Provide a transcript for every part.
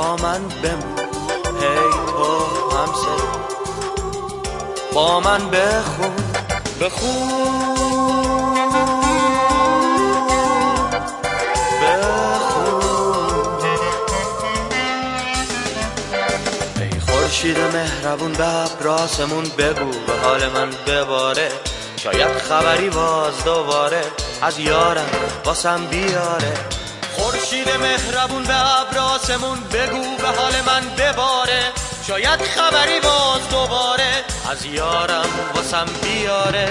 با من بمون، هی تو همسر با من بخون ای خورشید مهربون به ابراسمون بگو به حال من بباره، شاید خبری باز دوباره از یارم واسم بیاره. خورشید مهربون به ابراسمون بگو به حال من بباره، شاید خبری باز دوباره از یارم واسم بیاره.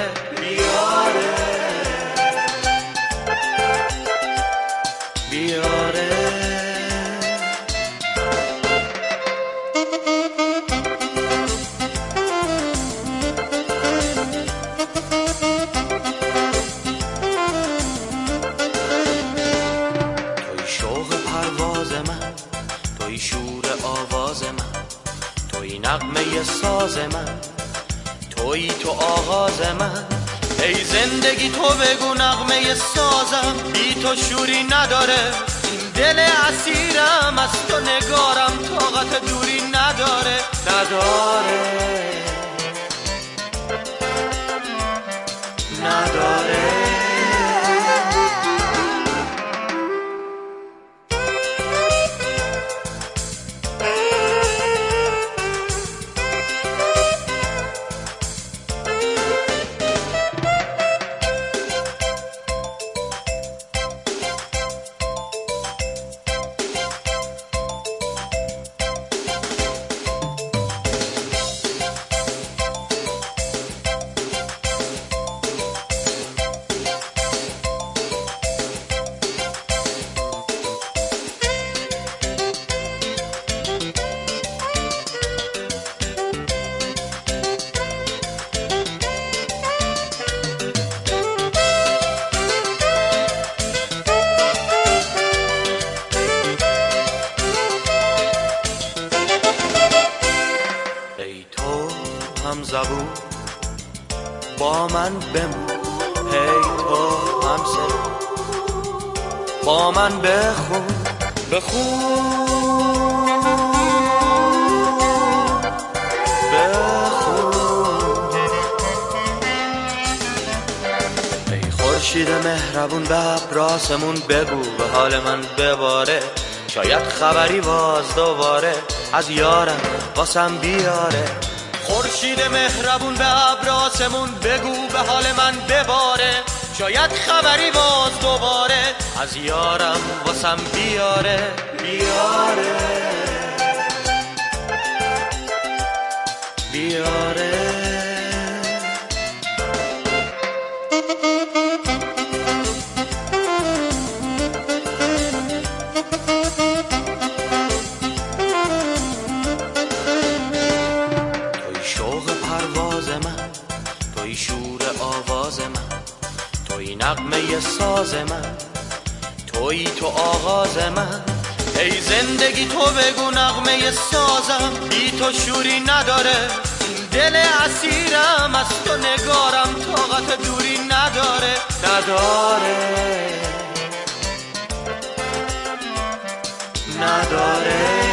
توی شوق پرواز من، توی شور آواز من، توی نغمه ساز من، توی تو آغاز من. ای زندگی تو بگو نغمه سازم، بی تو شوری نداره این دل اسیرم، از تو نگارم طاقت دوری نداره. هم زبون با من بمون، هی تو همسر با من بخون ای خورشید مهربون به ابراسمون بگو به حال من بباره، شاید خبری باز دوباره از یارم واسم بیاره. خورشید مهربون به ابراسمون بگو به حال من بباره، شاید خبری باز دوباره از یارم واسم بیاره. توی شور آواز من، توی نغمه ساز من، توی تو آغاز من. ای زندگی تو بگو نغمه سازم، بی تو شوری نداره این دل اسیرم، از تو نگارم طاقت دوری نداره.